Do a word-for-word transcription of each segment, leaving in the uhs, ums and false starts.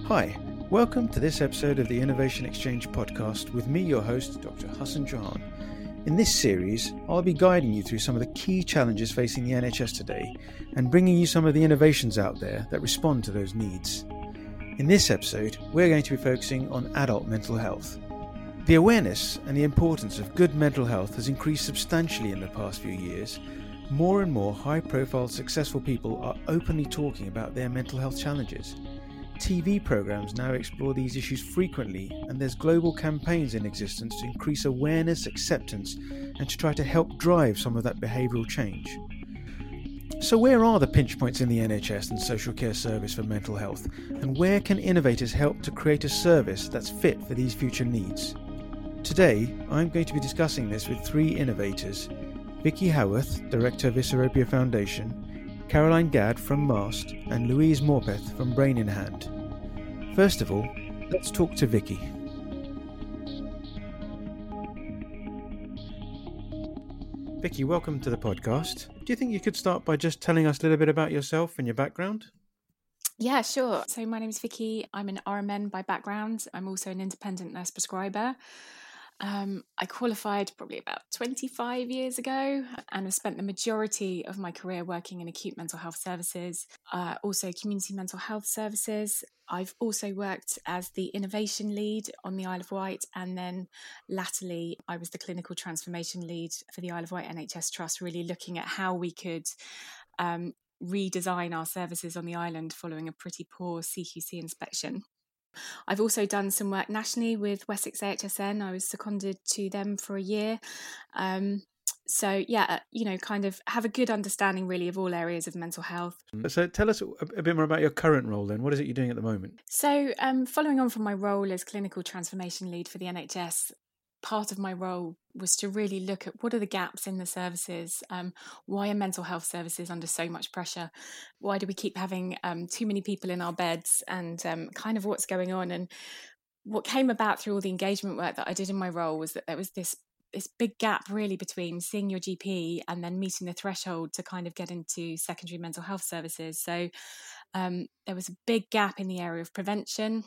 Hi, welcome to this episode of the Innovation Exchange podcast with me, your host, Doctor Hassan Jahan. In this series, I'll be guiding you through some of the key challenges facing the N H S today and bringing you some of the innovations out there that respond to those needs. In this episode, we're going to be focusing on adult mental health. The awareness and the importance of good mental health has increased substantially in the past few years. More and more high-profile, successful people are openly talking about their mental health challenges. T V programs now explore these issues frequently, and there's global campaigns in existence to increase awareness, acceptance, and to try to help drive some of that behavioural change. So where are the pinch points in the N H S and social care service for mental health, and where can innovators help to create a service that's fit for these future needs? Today, I'm going to be discussing this with three innovators: Vicky Howarth, Director of Iseropia Foundation, Caroline Gadd from MAST, and Louise Morpeth from Brain in Hand. First of all, let's talk to Vicky. Vicky, welcome to the podcast. Do you think you could start by just telling us a little bit about yourself and your background? Yeah, sure. So my name is Vicky. I'm an R M N by background. I'm also an independent nurse prescriber. Um, I qualified probably about twenty-five years ago and have spent the majority of my career working in acute mental health services, uh, also community mental health services. I've also worked as the innovation lead on the Isle of Wight, and then latterly I was the clinical transformation lead for the Isle of Wight N H S Trust, really looking at how we could um, redesign our services on the island following a pretty poor C Q C inspection. I've also done some work nationally with Wessex A H S N. I was seconded to them for a year. Um, so, yeah, you know, kind of have a good understanding really of all areas of mental health. So tell us a bit more about your current role then. What is it you're doing at the moment? So um, following on from my role as clinical transformation lead for the N H S, part of my role was to really look at what are the gaps in the services. Um, why are mental health services under so much pressure? Why do we keep having um, too many people in our beds, and um, kind of what's going on? And what came about through all the engagement work that I did in my role was that there was this this big gap really between seeing your G P and then meeting the threshold to kind of get into secondary mental health services. So um, there was a big gap in the area of prevention,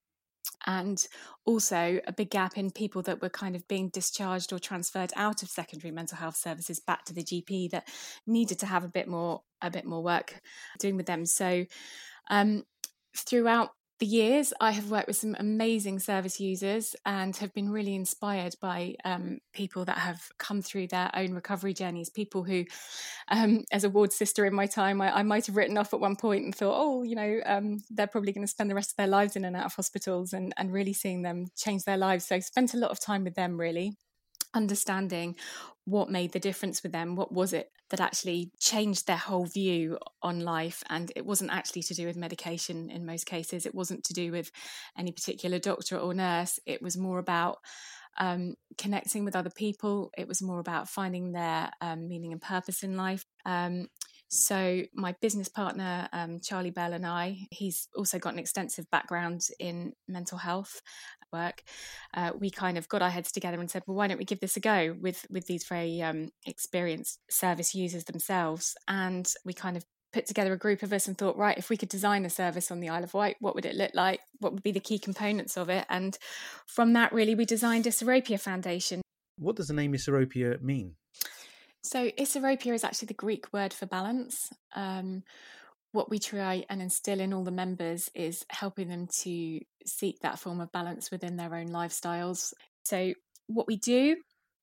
and also a big gap in people that were kind of being discharged or transferred out of secondary mental health services back to the G P that needed to have a bit more a bit more work doing with them. So um, throughout the years, I have worked with some amazing service users and have been really inspired by um, people that have come through their own recovery journeys, people who, um, as a ward sister in my time, I, I might have written off at one point and thought, oh, you know, um, they're probably going to spend the rest of their lives in and out of hospitals, and, and really seeing them change their lives. So I spent a lot of time with them really, understanding what made the difference with them. What was it that actually changed their whole view on life? And it wasn't actually to do with medication in most cases. It wasn't to do with any particular doctor or nurse. It was more about um, connecting with other people. It was more about finding their um, meaning and purpose in life. Um, So my business partner, um, Charlie Bell, and I, he's also got an extensive background in mental health work. Uh, we kind of got our heads together and said, well, why don't we give this a go with, with these very um, experienced service users themselves? And we kind of put together a group of us and thought, right, if we could design a service on the Isle of Wight, what would it look like? What would be the key components of it? And from that, really, we designed Iseropia Foundation. What does the name Iseropia mean? So Iseropia is actually the Greek word for balance. Um, what we try and instill in all the members is helping them to seek that form of balance within their own lifestyles. So what we do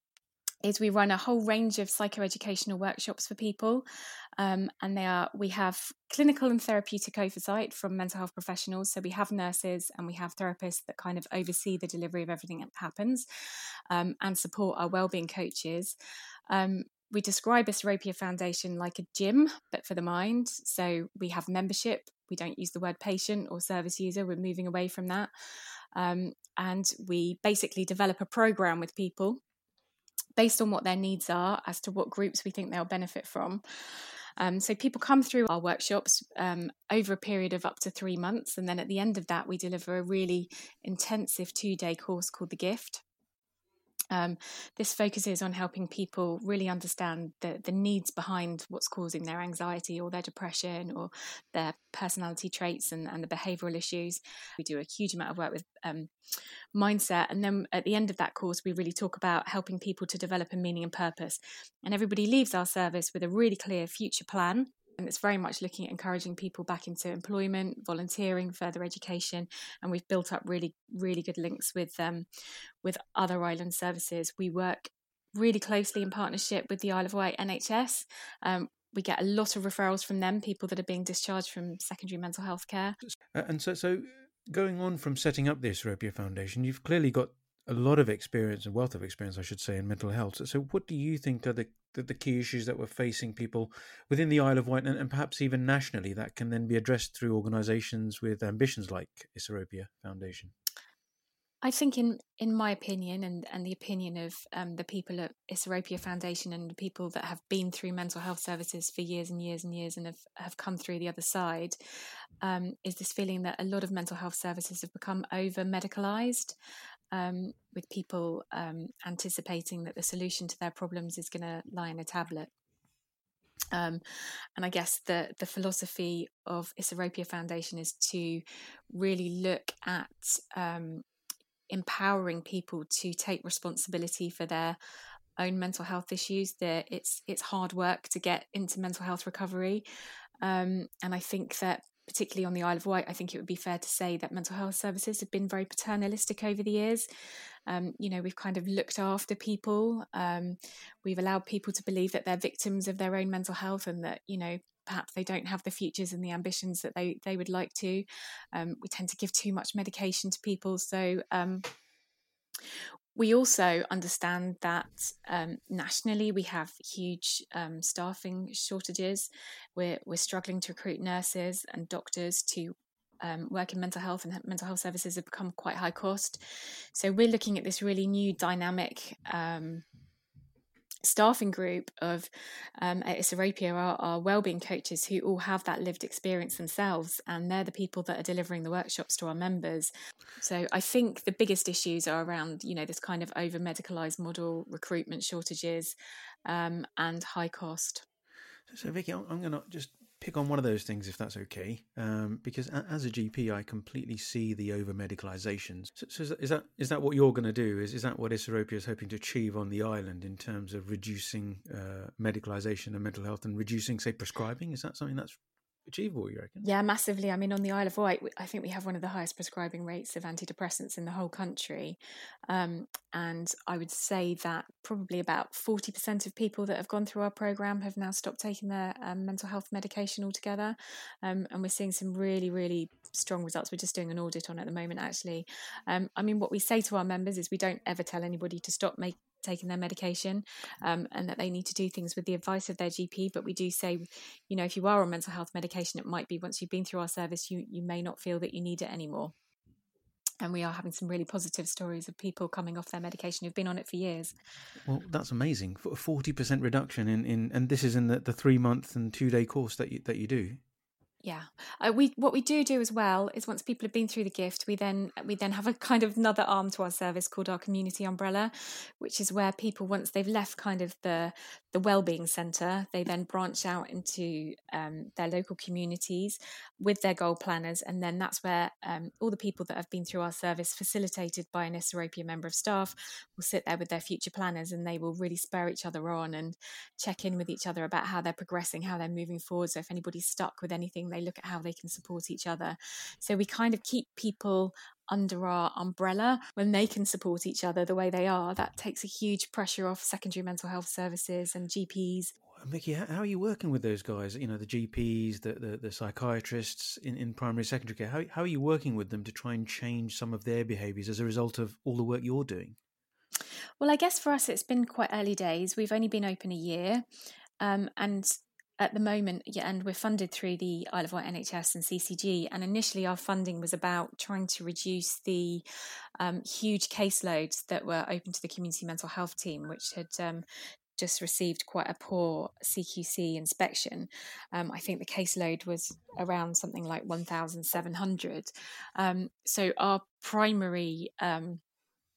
is we run a whole range of psychoeducational workshops for people, um, and they are we have clinical and therapeutic oversight from mental health professionals. So we have nurses and we have therapists that kind of oversee the delivery of everything that happens, um, and support our wellbeing coaches. Um, We describe Iseropia Foundation like a gym, but for the mind. So we have membership. We don't use the word patient or service user. We're moving away from that. Um, and we basically develop a program with people based on what their needs are as to what groups we think they'll benefit from. Um, so people come through our workshops um, over a period of up to three months. And then at the end of that, we deliver a really intensive two-day course called The Gift. Um, this focuses on helping people really understand the, the needs behind what's causing their anxiety or their depression or their personality traits and, and the behavioural issues. We do a huge amount of work with um, mindset. And then at the end of that course, we really talk about helping people to develop a meaning and purpose. And everybody leaves our service with a really clear future plan. And it's very much looking at encouraging people back into employment, volunteering, further education. And we've built up really, really good links with um, with other island services. We work really closely in partnership with the Isle of Wight N H S. Um, we get a lot of referrals from them, people that are being discharged from secondary mental health care. And so, so going on from setting up the Isopia Foundation, you've clearly got a lot of experience, a wealth of experience, I should say, in mental health. So what do you think are the, the, the key issues that we're facing people within the Isle of Wight and, and perhaps even nationally that can then be addressed through organisations with ambitions like Isopia Foundation? I think in, in my opinion and, and the opinion of um, the people at Isopia Foundation and the people that have been through mental health services for years and years and years and have, have come through the other side, um, is this feeling that a lot of mental health services have become over-medicalised. Um, with people um, anticipating that the solution to their problems is going to lie in a tablet. Um, and I guess the, the philosophy of Isopia Foundation is to really look at um, empowering people to take responsibility for their own mental health issues. That it's it's hard work to get into mental health recovery. Um, and I think that particularly on the Isle of Wight, I think it would be fair to say that mental health services have been very paternalistic over the years. Um, you know, we've kind of looked after people. Um, we've allowed people to believe that they're victims of their own mental health and that, you know, perhaps they don't have the futures and the ambitions that they, they would like to. Um, we tend to give too much medication to people. So um, we also understand that um, nationally we have huge um, staffing shortages. We're, we're struggling to recruit nurses and doctors to um, work in mental health, and mental health services have become quite high cost. So we're looking at this really new dynamic um, staffing group of um, at Isopia are, are wellbeing coaches who all have that lived experience themselves, and they're the people that are delivering the workshops to our members. So I think the biggest issues are around, you know, this kind of over medicalised model, recruitment shortages, um, and high cost. So Vicky, I'm going to just pick on one of those things, if that's okay, um, because as a G P, I completely see the over medicalisations. So, so is that is that what you're going to do? Is is that what Isopia is hoping to achieve on the island in terms of reducing uh, medicalisation and mental health and reducing, say, prescribing? Is that something that's achievable, you reckon? Yeah, massively. I mean, on the Isle of Wight, I think we have one of the highest prescribing rates of antidepressants in the whole country. Um, and I would say that probably about forty percent of people that have gone through our programme have now stopped taking their um, mental health medication altogether. Um, and we're seeing some really, really strong results. We're just doing an audit on it at the moment, actually. Um, I mean, what we say to our members is we don't ever tell anybody to stop making taking their medication um, and that they need to do things with the advice of their G P. But we do say, you know, if you are on mental health medication, it might be once you've been through our service, you, you may not feel that you need it anymore. And we are having some really positive stories of people coming off their medication who've been on it for years. Well, that's amazing. forty percent reduction in, in and this is in the, the three month and two day course that you, that you do. Yeah, uh, we what we do do as well is once people have been through the gift, we then we then have a kind of another arm to our service called our community umbrella, which is where people, once they've left kind of the the wellbeing centre, they then branch out into um, their local communities with their goal planners, and then that's where um, all the people that have been through our service, facilitated by an Isopia member of staff, will sit there with their future planners, and they will really spur each other on and check in with each other about how they're progressing, how they're moving forward. So if anybody's stuck with anything, they look at how they can support each other. So we kind of keep people under our umbrella. When they can support each other the way they are, that takes a huge pressure off secondary mental health services and G Ps. Vicky, how are you working with those guys? You know, the G Ps, the the, the psychiatrists in, in primary secondary care. How how are you working with them to try and change some of their behaviours as a result of all the work you're doing? Well, I guess for us it's been quite early days. We've only been open a year, um, and at the moment, yeah, and we're funded through the Isle of Wight N H S and C C G. And initially, our funding was about trying to reduce the um, huge caseloads that were open to the community mental health team, which had um, just received quite a poor C Q C inspection. Um, I think the caseload was around something like one thousand seven hundred. Um, so our primary um,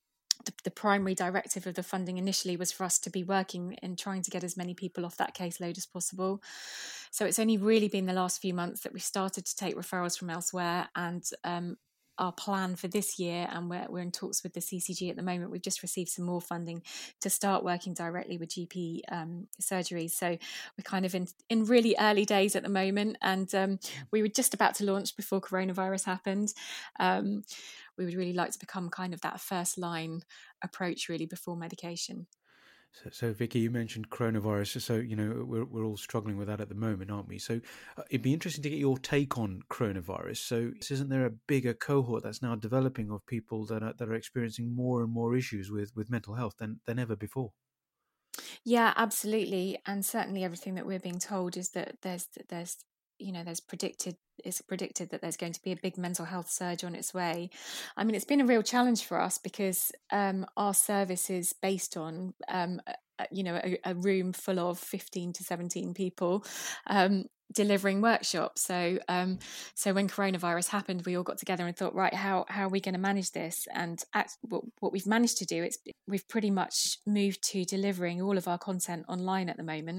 the, the primary directive of the funding initially was for us to be working and trying to get as many people off that caseload as possible. So it's only really been the last few months that we've started to take referrals from elsewhere, and um, our plan for this year, and we're, we're in talks with the C C G at the moment, we've just received some more funding to start working directly with G P um, surgeries. So we're kind of in, in really early days at the moment, and um, we were just about to launch before coronavirus happened. Um, we would really like to become kind of that first line approach really before medication. So, so Vicky, you mentioned coronavirus. So, you know, we're we're all struggling with that at the moment, aren't we? So uh, it'd be interesting to get your take on coronavirus. So isn't there a bigger cohort that's now developing of people that are, that are experiencing more and more issues with, with mental health than, than ever before? Yeah, absolutely. And certainly everything that we're being told is that there's there's you know there's predicted it's predicted that there's going to be a big mental health surge on its way. I mean, it's been a real challenge for us because um, our service is based on um, a, you know a, a room full of fifteen to seventeen people um, delivering workshops. So um, so when coronavirus happened, we all got together and thought, right, how how are we going to manage this? And at, what, what we've managed to do, it's we've pretty much moved to delivering all of our content online at the moment.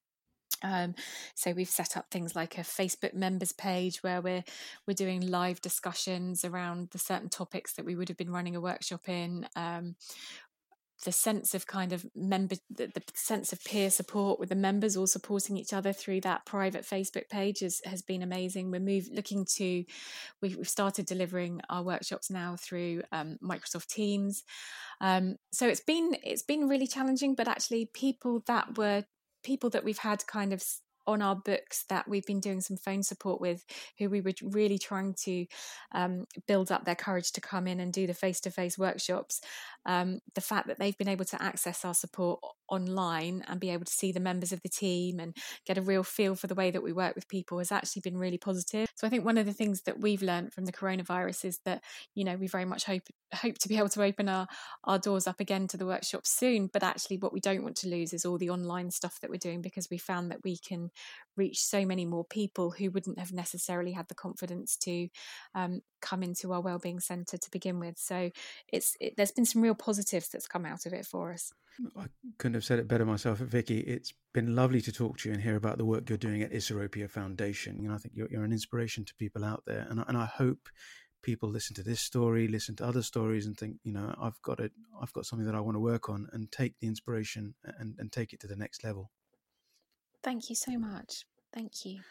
Um, so we've set up things like a Facebook members page where we're we're doing live discussions around the certain topics that we would have been running a workshop in. Um, the sense of kind of member, the, the sense of peer support with the members all supporting each other through that private Facebook page is, has been amazing. We're move, looking to, we've, we've started delivering our workshops now through um, Microsoft Teams. Um, so it's been it's been really challenging, but actually people that were people that we've had kind of on our books that we've been doing some phone support with, who we were really trying to um, build up their courage to come in and do the face-to-face workshops. Um, the fact that they've been able to access our support online and be able to see the members of the team and get a real feel for the way that we work with people has actually been really positive. So I think one of the things that we've learned from the coronavirus is that, you know, we very much hope hope to be able to open our, our doors up again to the workshops soon. But actually what we don't want to lose is all the online stuff that we're doing, because we found that we can reach so many more people who wouldn't have necessarily had the confidence to um, come into our wellbeing centre to begin with. So it's it, there's been some real positives that's come out of it for us. I couldn't have said it better myself, Vicky. It's been lovely to talk to you and hear about the work you're doing at Iseropia Foundation. You know, I think you're, you're an inspiration to people out there, and and I hope people listen to this story, listen to other stories, and think, you know, I've got it. I've got something that I want to work on, and take the inspiration and, and take it to the next level. Thank you so much. Thank you.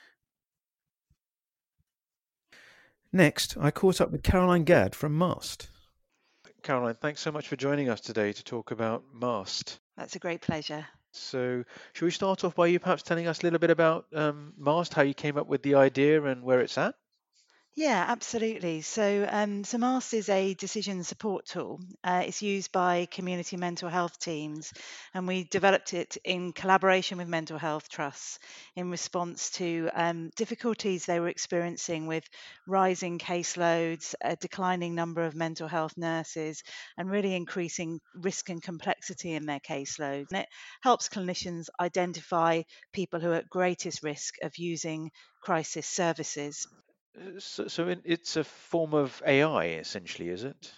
Next, I caught up with Caroline Gadd from MAST. Caroline, thanks so much for joining us today to talk about MAST. That's a great pleasure. So, should we start off by you perhaps telling us a little bit about um, MAST, how you came up with the idea and where it's at? Yeah, absolutely. So, um, so MAST is a decision support tool. Uh, it's used by community mental health teams, and we developed it in collaboration with mental health trusts in response to um, difficulties they were experiencing with rising caseloads, a declining number of mental health nurses, and really increasing risk and complexity in their caseloads. And it helps clinicians identify people who are at greatest risk of using crisis services. So, so it, it's a form of A I, essentially, is it?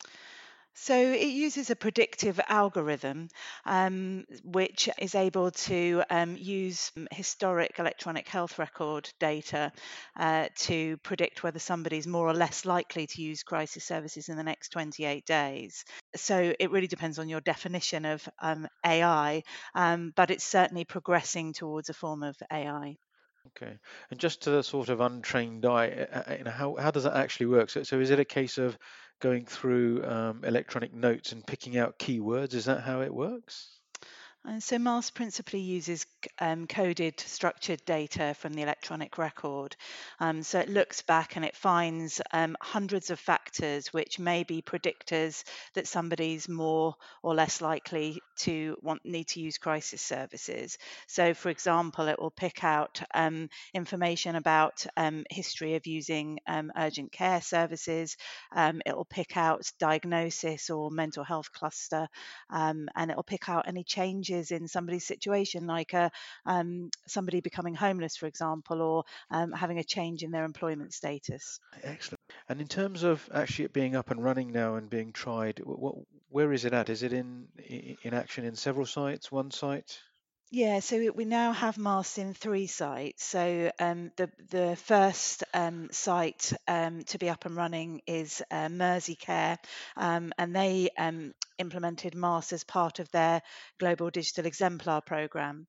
So it uses a predictive algorithm, um, which is able to um, use historic electronic health record data uh, to predict whether somebody's more or less likely to use crisis services in the next twenty-eight days. So it really depends on your definition of um, A I, um, but it's certainly progressing towards a form of A I. Okay, and just to the sort of untrained eye, uh, uh, you know, how how does that actually work? So, so is it a case of going through um, electronic notes and picking out keywords? Is that how it works? And so MAST principally uses um, coded structured data from the electronic record. Um, so it looks back and it finds um, hundreds of factors which may be predictors that somebody's more or less likely to want need to use crisis services. So for example, it will pick out um, information about um, history of using um, urgent care services. Um, it will pick out diagnosis or mental health cluster, um, and it will pick out any changes in somebody's situation, like a, um, somebody becoming homeless, for example, or um, having a change in their employment status. Excellent. And in terms of actually it being up and running now and being tried, what where is it at? Is it in in action in several sites, one site? Yeah, so we we now have masks in three sites. So um, the the first um, site um, to be up and running is uh, Merseycare, um, and they um, implemented masks as part of their Global Digital Exemplar program.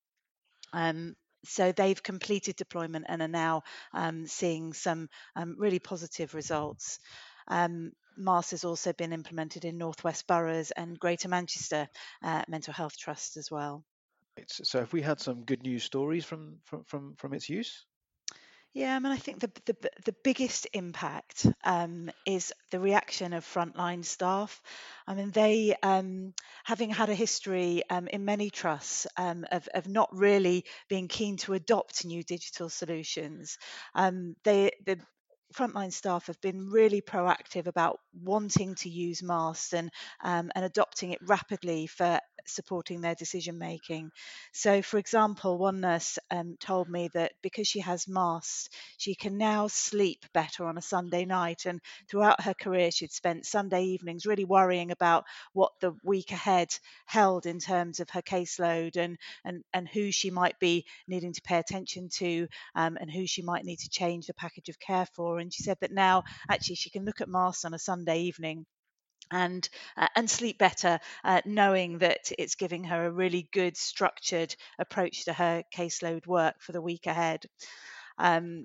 Um, so they've completed deployment and are now um, seeing some um, really positive results. Um, MAST has also been implemented in Northwest Boroughs and Greater Manchester uh, Mental Health Trust as well. It's, so have we had some good news stories from from from, from its use? Yeah, I mean, I think the the, the biggest impact um, is the reaction of frontline staff. I mean, they, um, having had a history um, in many trusts um, of, of not really being keen to adopt new digital solutions, um, they the frontline staff have been really proactive about wanting to use masks and um, and adopting it rapidly for supporting their decision making. So, for example, one nurse um, told me that because she has masks, she can now sleep better on a Sunday night. And throughout her career, she'd spent Sunday evenings really worrying about what the week ahead held in terms of her caseload and and and who she might be needing to pay attention to, um, and who she might need to change the package of care for. And she said that now actually she can look at masks on a Sunday evening and uh, and sleep better, uh, knowing that it's giving her a really good structured approach to her caseload work for the week ahead. Um,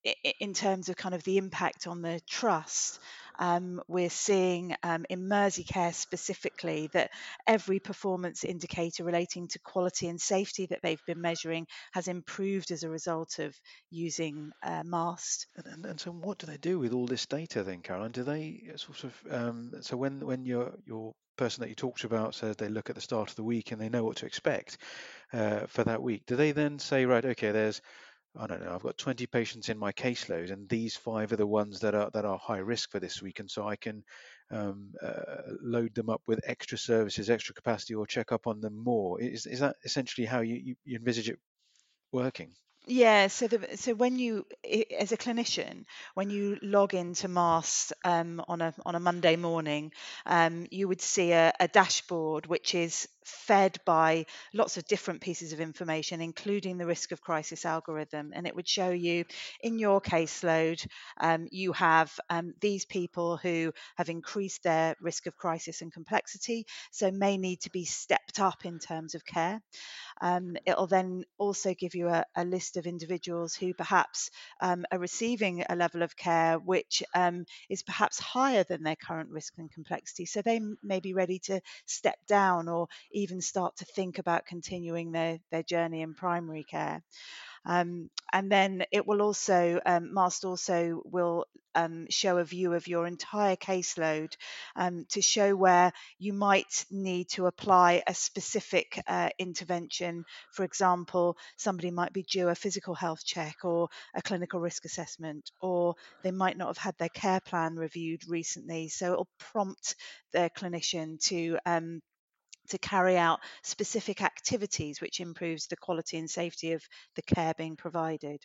in terms of kind of the impact on the trust, um, we're seeing um, in Merseycare specifically that every performance indicator relating to quality and safety that they've been measuring has improved as a result of using uh, MAST. And, and, and so what do they do with all this data then, Caroline? Do they sort of um, so when when your your person that you talked about says they look at the start of the week and they know what to expect uh, for that week, do they then say, right, okay, there's I don't know, I've got twenty patients in my caseload, and these five are the ones that are that are high risk for this week, and so I can um, uh, load them up with extra services, extra capacity, or check up on them more. Is is that essentially how you, you, you envisage it working? Yeah, so the so when you i- as a clinician, when you log into MAST um, on a on a Monday morning, um, you would see a, a dashboard which is fed by lots of different pieces of information, including the risk of crisis algorithm, and it would show you in your caseload, um, you have um, these people who have increased their risk of crisis and complexity, so may need to be stepped up in terms of care. Um, it'll then also give you a, a list of individuals who perhaps um, are receiving a level of care which um, is perhaps higher than their current risk and complexity. So they m- may be ready to step down or even start to think about continuing their, their journey in primary care. Um, and then it will also, um, MAST also will um, show a view of your entire caseload um, to show where you might need to apply a specific uh, intervention. For example, somebody might be due a physical health check or a clinical risk assessment, or they might not have had their care plan reviewed recently. So it'll prompt their clinician to um, to carry out specific activities which improves the quality and safety of the care being provided.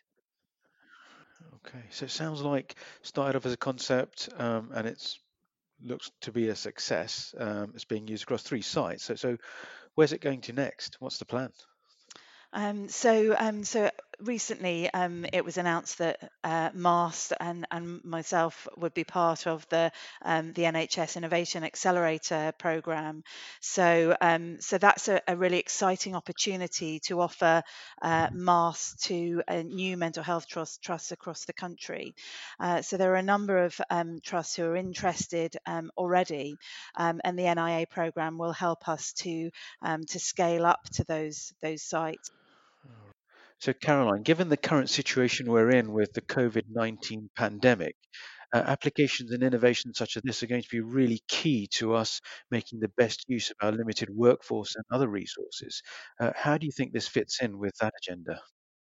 Okay, so it sounds like started off as a concept, um, and it's looks to be a success. Um, it's being used across three sites. So, so where's it going to next? What's the plan? Um, so, um, so recently, um, it was announced that uh, MAST and, and myself would be part of the um, the N H S Innovation Accelerator program. So, um, so that's a, a really exciting opportunity to offer uh, MAST to uh, new mental health trust, trusts across the country. Uh, so there are a number of um, trusts who are interested um, already, um, and the N I A program will help us to um, to scale up to those those sites. So, Caroline, given the current situation we're in with the COVID nineteen pandemic, uh, applications and innovations such as this are going to be really key to us making the best use of our limited workforce and other resources. Uh, how do you think this fits in with that agenda?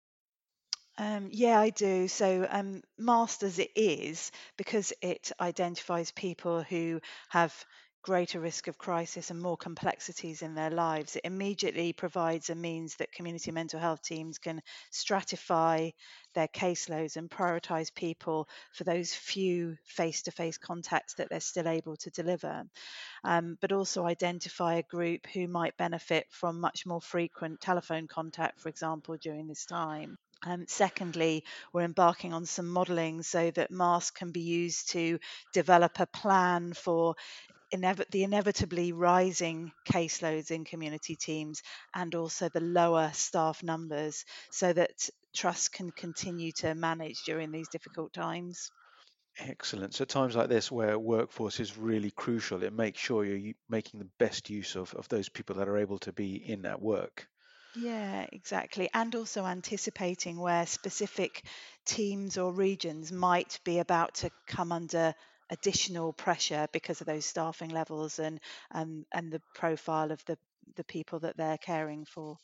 Um, yeah, I do. So, um, masters it is because it identifies people who have greater risk of crisis and more complexities in their lives, it immediately provides a means that community mental health teams can stratify their caseloads and prioritise people for those few face-to-face contacts that they're still able to deliver, um, but also identify a group who might benefit from much more frequent telephone contact, for example, during this time. Um, secondly, we're embarking on some modelling so that MASK can be used to develop a plan for inev- the inevitably rising caseloads in community teams and also the lower staff numbers, so that trust can continue to manage during these difficult times. Excellent. So at times like this where workforce is really crucial, it makes sure you're u- making the best use of, of those people that are able to be in at work. Yeah, exactly. And also anticipating where specific teams or regions might be about to come under additional pressure because of those staffing levels and and, and the profile of the, the people that they're caring for.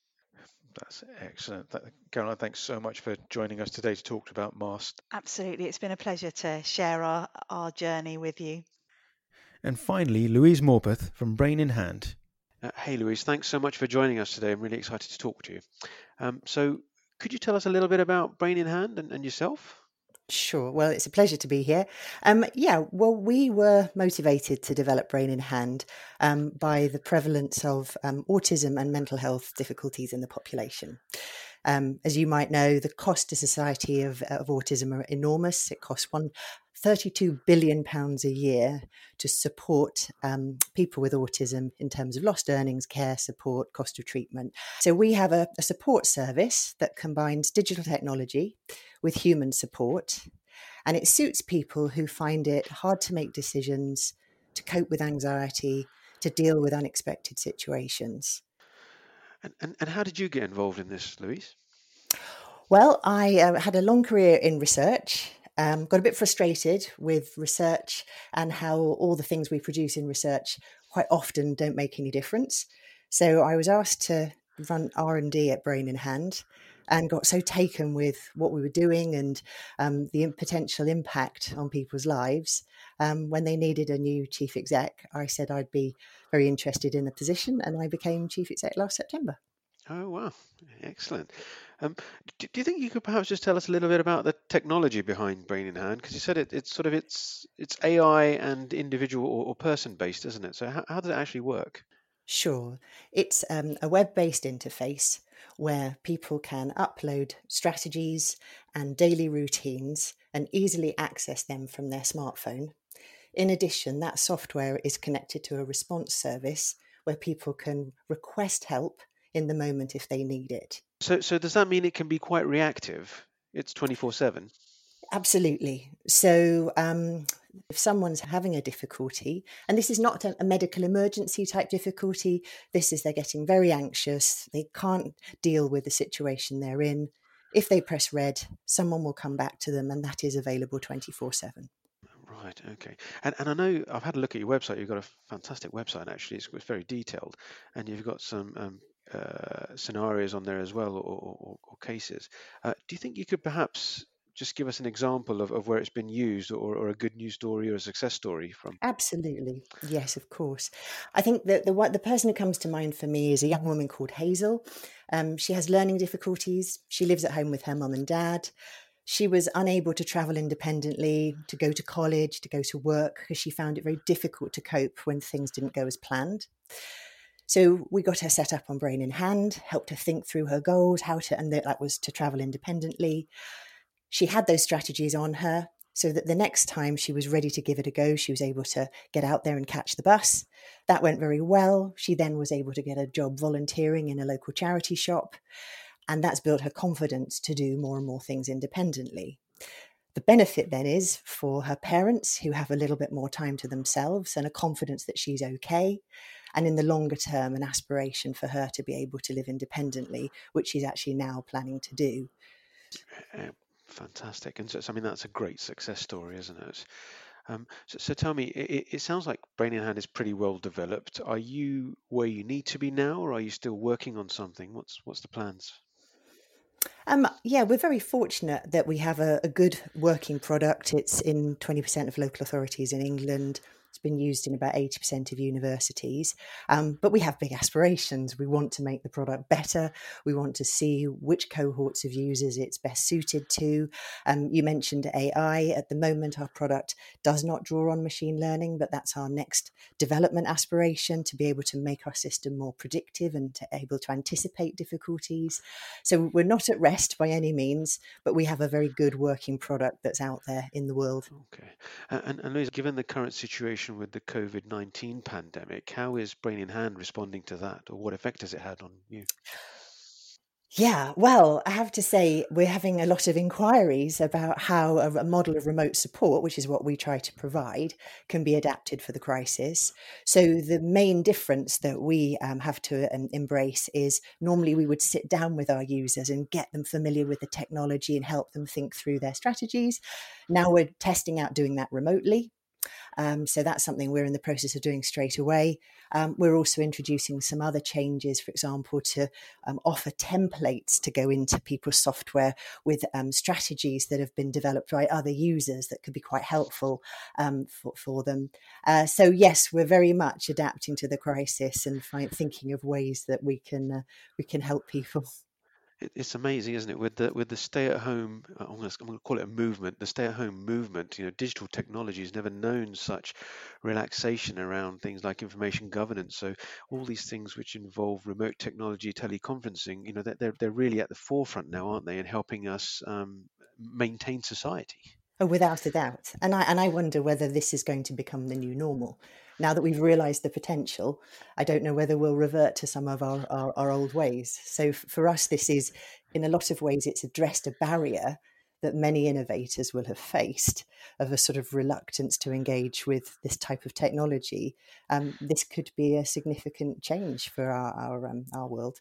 That's excellent. Th- Caroline, thanks so much for joining us today to talk about MASK. Absolutely. It's been a pleasure to share our, our journey with you. And finally, Louise Morpeth from Brain in Hand. Uh, hey, Louise, thanks so much for joining us today. I'm really excited to talk to you. Um, so, could you tell us a little bit about Brain in Hand and, and yourself? Sure. Well, it's a pleasure to be here. Um, yeah, well, we were motivated to develop Brain in Hand um, by the prevalence of um, autism and mental health difficulties in the population. Um, as you might know, the cost to society of, of autism are enormous. It costs one thirty-two billion pounds a year to support um, people with autism in terms of lost earnings, care, support, cost of treatment. So we have a, a support service that combines digital technology with human support, and it suits people who find it hard to make decisions, to cope with anxiety, to deal with unexpected situations. And, and, and how did you get involved in this, Louise? Well, I uh, had a long career in research, um, got a bit frustrated with research and how all the things we produce in research quite often don't make any difference. So I was asked to run R and D at Brain in Hand and got so taken with what we were doing and um, the potential impact on people's lives. Um, when they needed a new chief exec, I said I'd be very interested in the position, and I became chief exec last September. Oh, wow. Excellent. Um, do, do you think you could perhaps just tell us a little bit about the technology behind Brain in Hand? Because you said it, it's sort of it's it's A I and individual or, or person based, isn't it? So how, how does it actually work? Sure. It's um, a web-based interface where people can upload strategies and daily routines and easily access them from their smartphone. In addition, that software is connected to a response service where people can request help in the moment if they need it. So so does that mean it can be quite reactive? It's twenty-four seven? Absolutely. So um, if someone's having a difficulty, and this is not a, a medical emergency type difficulty, this is they're getting very anxious, they can't deal with the situation they're in. If they press red, someone will come back to them, and that is available twenty-four seven. Right, okay. And and I know I've had a look at your website. You've got a fantastic website, actually. It's, it's very detailed, and you've got some um, uh, scenarios on there as well, or, or, or cases. Uh, do you think you could perhaps just give us an example of, of where it's been used, or, or a good news story or a success story from? Absolutely. Yes, of course. I think that the the person who comes to mind for me is a young woman called Hazel. Um, she has learning difficulties. She lives at home with her mum and dad. She was unable to travel independently, to go to college, to go to work, because she found it very difficult to cope when things didn't go as planned. So we got her set up on Brain in Hand, helped her think through her goals, how to, and that was to travel independently. She had those strategies on her so that the next time she was ready to give it a go, she was able to get out there and catch the bus. That went very well. She then was able to get a job volunteering in a local charity shop. And that's built her confidence to do more and more things independently. The benefit then is for her parents, who have a little bit more time to themselves and a confidence that she's okay. And in the longer term, an aspiration for her to be able to live independently, which she's actually now planning to do. Uh, fantastic. And so, so, I mean, that's a great success story, isn't it? Um, so, so tell me, it, it sounds like Brain in Hand is pretty well developed. Are you where you need to be now, or are you still working on something? What's what's the plans? Um, yeah, we're very fortunate that we have a, a good working product. It's in twenty percent of local authorities in England. It's been used in about eighty percent of universities. Um, but we have big aspirations. We want to make the product better. We want to see which cohorts of users it's best suited to. Um, you mentioned A I. At the moment, our product does not draw on machine learning, but that's our next development aspiration, to be able to make our system more predictive and to able to anticipate difficulties. So we're not at rest by any means, but we have a very good working product that's out there in the world. Okay. And, and Louise, given the current situation with the COVID nineteen pandemic, how is Brain in Hand responding to that, or what effect has it had on you? Yeah, well, I have to say we're having a lot of inquiries about how a, a model of remote support, which is what we try to provide, can be adapted for the crisis. So the main difference that we um, have to um, embrace is normally we would sit down with our users and get them familiar with the technology and help them think through their strategies. Now we're testing out doing that remotely. Um, so that's something we're in the process of doing straight away. Um, we're also introducing some other changes, for example, to um, offer templates to go into people's software with um, strategies that have been developed by other users that could be quite helpful um, for, for them. Uh, so yes, we're very much adapting to the crisis and find, thinking of ways that we can uh, we can help people. It's amazing, isn't it? With the with the stay-at-home, I'm going to call it a movement. The stay-at-home movement. You know, digital technology has never known such relaxation around things like information governance. So all these things which involve remote technology, teleconferencing, you know, they're they're really at the forefront now, aren't they, in helping us um, maintain society? Oh, without a doubt. And I and I wonder whether this is going to become the new normal. Now that we've realised the potential, I don't know whether we'll revert to some of our, our, our old ways. So f- for us, this is, in a lot of ways, it's addressed a barrier that many innovators will have faced of a sort of reluctance to engage with this type of technology. Um, this could be a significant change for our our, um, our world.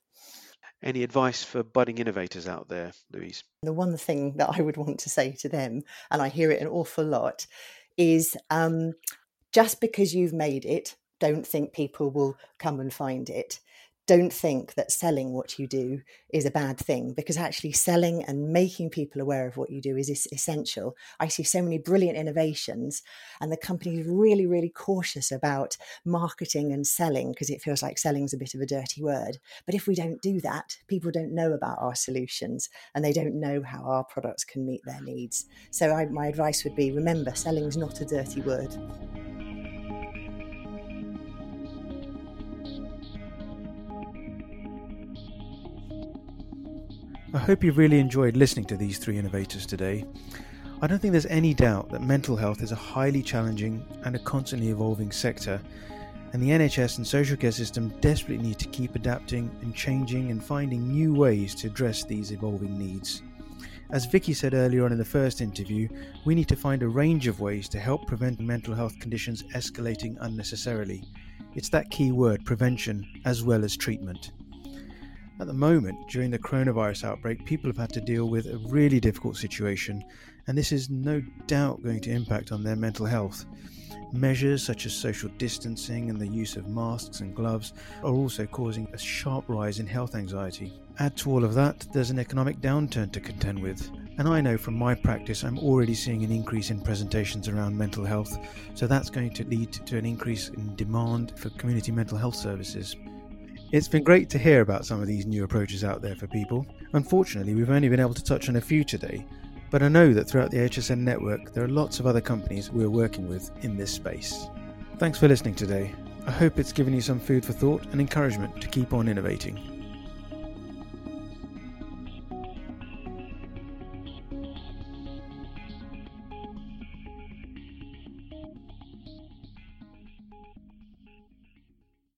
Any advice for budding innovators out there, Louise? The one thing that I would want to say to them, and I hear it an awful lot, is um, just because you've made it, don't think people will come and find it. Don't think that selling what you do is a bad thing, because actually selling and making people aware of what you do is, is essential. I see so many brilliant innovations and the company is really, really cautious about marketing and selling because it feels like selling is a bit of a dirty word. But if we don't do that, people don't know about our solutions and they don't know how our products can meet their needs. So I, my advice would be, remember, selling is not a dirty word. I hope you've really enjoyed listening to these three innovators today. I don't think there's any doubt that mental health is a highly challenging and a constantly evolving sector, and the N H S and social care system desperately need to keep adapting and changing and finding new ways to address these evolving needs. As Vicky said earlier on in the first interview, we need to find a range of ways to help prevent mental health conditions escalating unnecessarily. It's that key word, prevention, as well as treatment. At the moment, during the coronavirus outbreak, people have had to deal with a really difficult situation, and this is no doubt going to impact on their mental health. Measures such as social distancing and the use of masks and gloves are also causing a sharp rise in health anxiety. Add to all of that, there's an economic downturn to contend with. And I know from my practice I'm already seeing an increase in presentations around mental health, so that's going to lead to an increase in demand for community mental health services. It's been great to hear about some of these new approaches out there for people. Unfortunately, we've only been able to touch on a few today, but I know that throughout the H S N network there are lots of other companies we're working with in this space. Thanks for listening today. I hope it's given you some food for thought and encouragement to keep on innovating.